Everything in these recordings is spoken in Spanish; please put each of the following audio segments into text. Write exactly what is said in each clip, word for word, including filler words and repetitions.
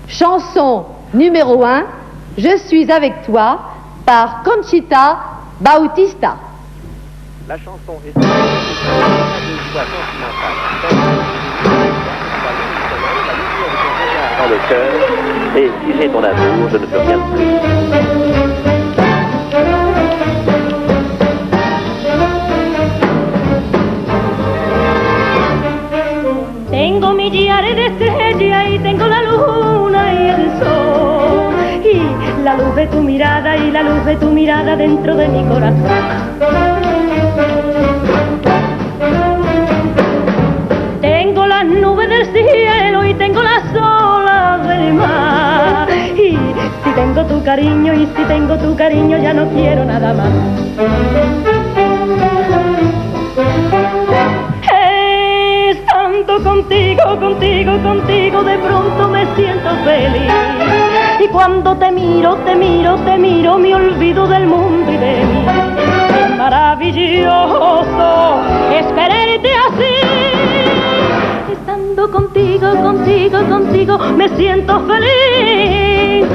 Chanson numéro un, Je suis avec toi, par Conchita Bautista. La chanson est une voix sentimentale. Dans le cœur, et si j'ai ton amour, je ne peux rien de plus. Tengo millares de estrellas y tengo la luna y el sol, y la luz de tu mirada y la luz de tu mirada dentro de mi corazón. Tengo las nubes del cielo y tengo las olas del mar, y si tengo tu cariño y si tengo tu cariño ya no quiero nada más. Contigo, contigo, contigo, de pronto me siento feliz. Y cuando te miro, te miro, te miro, me olvido del mundo y de mí. Es maravilloso es quererte así. Estando contigo, contigo, contigo, me siento feliz.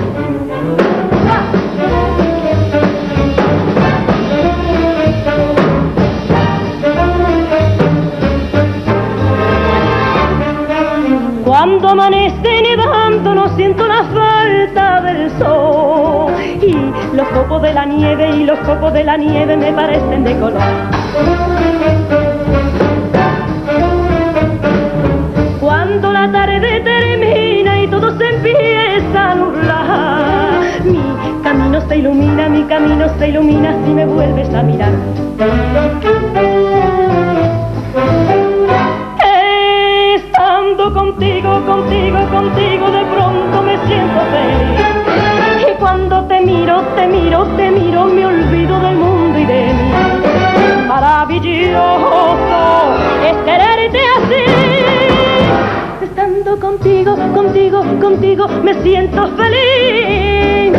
Cuando amanece nevando no siento la falta del sol, y los copos de la nieve y los copos de la nieve me parecen de color. Cuando la tarde termina y todo se empieza a nublar, mi camino se ilumina, mi camino se ilumina si me vuelves a mirar. Contigo, contigo, contigo, de pronto me siento feliz. Y cuando te miro, te miro, te miro, me olvido del mundo y de mí. Maravilloso es quererte así. Estando contigo, contigo, contigo, me siento feliz.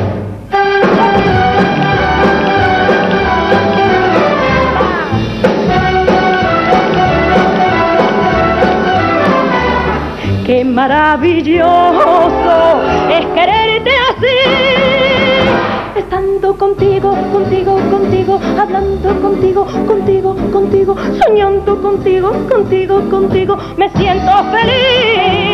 Qué maravilloso es quererte así. Estando contigo, contigo, contigo, hablando contigo, contigo, contigo, soñando contigo, contigo, contigo, me siento feliz.